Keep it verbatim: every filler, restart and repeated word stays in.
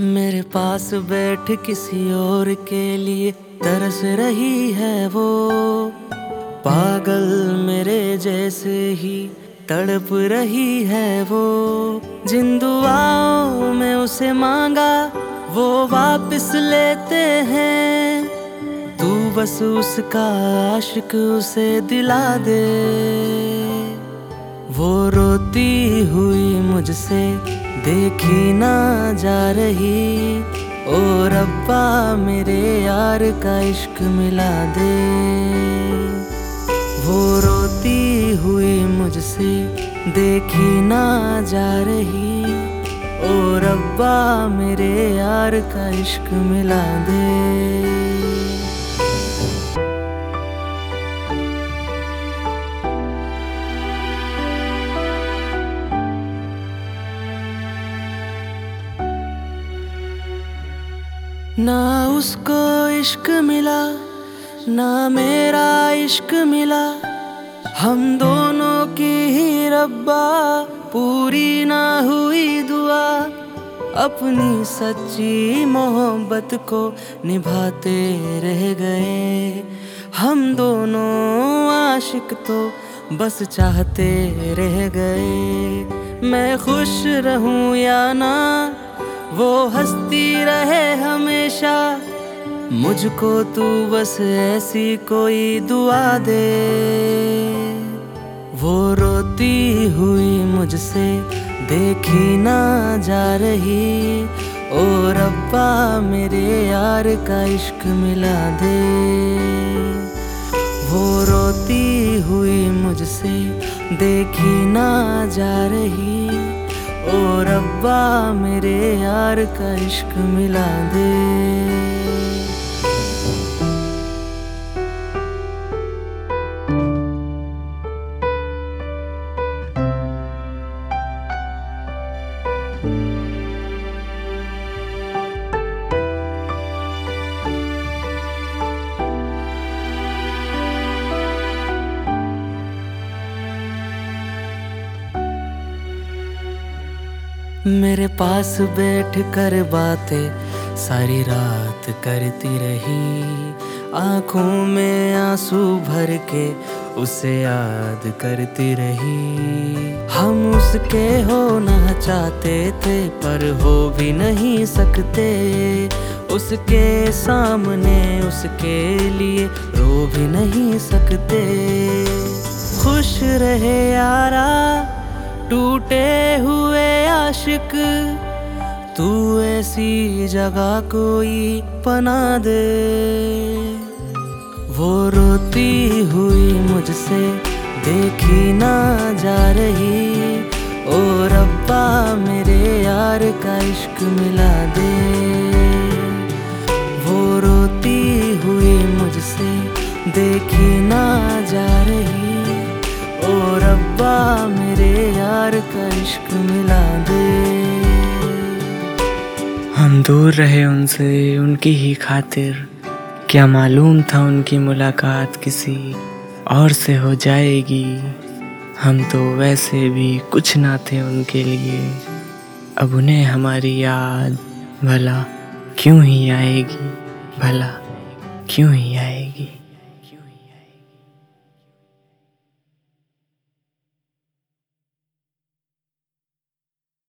मेरे पास बैठ किसी और के लिए तरस रही है वो, पागल मेरे जैसे ही तड़प रही है वो। जिन दुआओं में उसे मांगा वो वापस लेते हैं, तू बस उसका आशिक उसे दिला दे। वो रोती हुई मुझसे देखी ना जा रही, ओ रब्बा मेरे यार का इश्क मिला दे। वो रोती हुई मुझसे देखी ना जा रही, ओ रब्बा मेरे यार का इश्क मिला दे। ना उसको इश्क मिला ना मेरा इश्क मिला, हम दोनों की ही रब्बा पूरी ना हुई दुआ। अपनी सच्ची मोहब्बत को निभाते रह गए, हम दोनों आशिक तो बस चाहते रह गए। मैं खुश रहूं या ना वो हंसती रहे हमेशा, मुझको तू बस ऐसी कोई दुआ दे। वो रोती हुई मुझसे देखी ना जा रही, ओ रब्बा मेरे यार का इश्क मिला दे। वो रोती हुई मुझसे देखी ना जा रही, ओ रब्बा मेरे यार का इश्क मिला दे। मेरे पास बैठ कर बातें सारी रात करती रही, आंखों में आंसू भर के उसे याद करती रही। हम उसके होना चाहते थे पर हो भी नहीं सकते, उसके सामने उसके लिए रो भी नहीं सकते। खुश रहे यारा टूटे हुए आशिक, तू ऐसी जगह कोई पना दे। वो रोती हुई मुझसे देखी ना जा रही, ओ रब्बा मेरे यार का इश्क मिला दे। वो रोती हुई मुझसे देखी ना जा रही, ओ रब्बा मेरे यार का इश्क मिला दे। हम दूर रहे उनसे उनकी ही खातिर, क्या मालूम था उनकी मुलाकात किसी और से हो जाएगी। हम तो वैसे भी कुछ ना थे उनके लिए, अब उन्हें हमारी याद भला क्यों ही आएगी, भला क्यों ही आएगी।